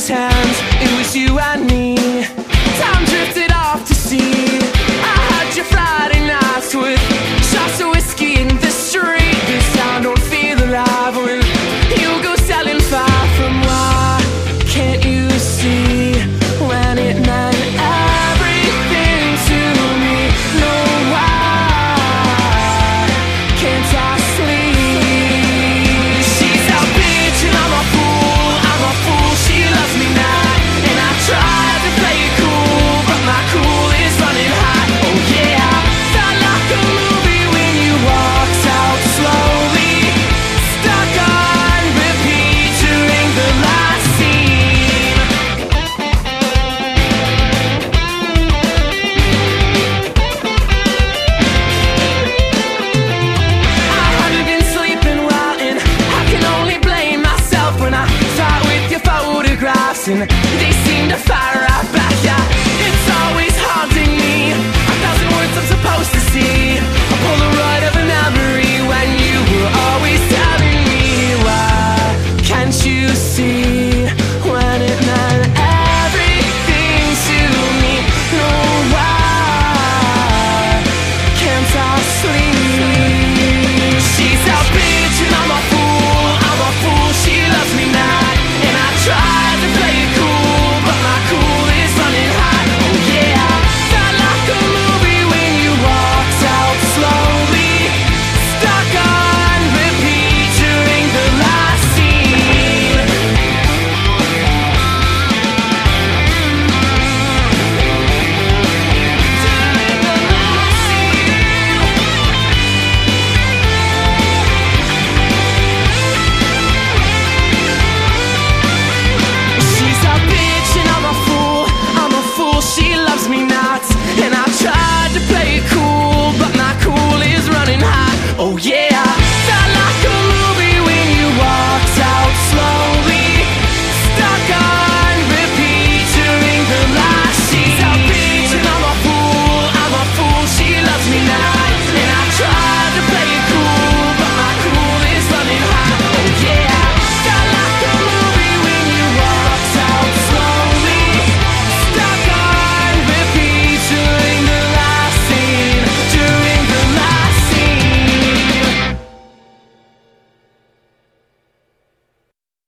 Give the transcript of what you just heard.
his hands, it was you and me. Time drifted off to sea. I had you Friday nights with shots of whiskey in the street. This town don't feel alive when you go selling far from. Why can't you see when it meant everything to me? No, why can't I sleep? She's a bitch and I'm a fool, she loves me not. And I tried to play it cool, but my cool is running hot. Oh yeah, felt like a movie when you walked out slowly. Stuck on repeat during the last scene. I haven't been sleeping well, and I can only blame myself when I fight with your photographs. And